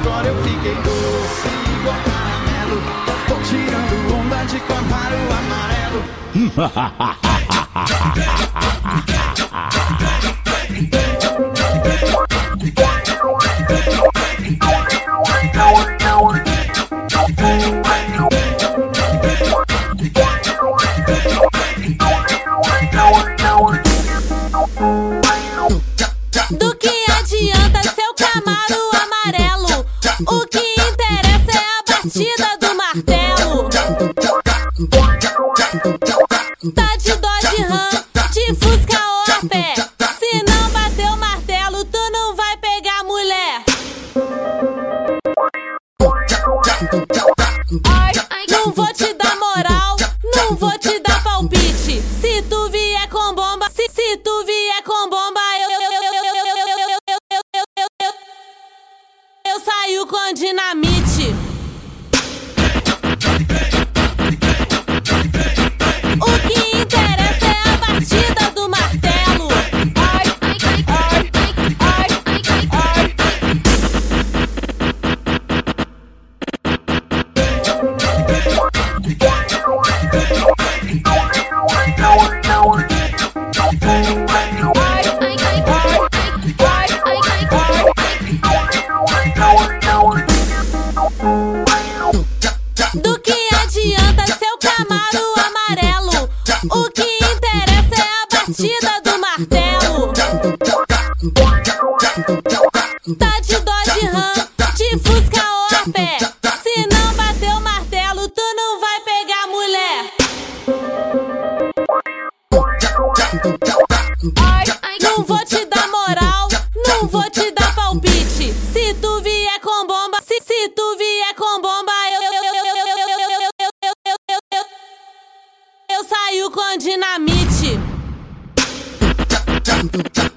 agora eu fiquei doce igual caramelo. Tô tirando onda de Camparo Amarelo. Do que adianta seu Camaro amarelo? O que interessa é a batida do martelo. Tá de Dodge Ram, de Fusca ou a pé. Se não bater o martelo, tu não vai pegar mulher. Ai, não vou te dar moral, não vou te dar palpite. Se tu vier com bomba, se tu vier com bomba, eu saio com dinamite. O que interessa é a batida do martelo. Ai, ai, ai, ai, ai, Do que adianta seu Camaro amarelo? O que interessa é a batida do martelo. Tá de Dodge Ram, de Fusca ou a pé. Se não bater o martelo, tu não vai pegar mulher. Ai, não vou te dar moral, não vou te dar palpite. Se tu vier com bomba, se tu vier com bomba, eu saio com dinamite.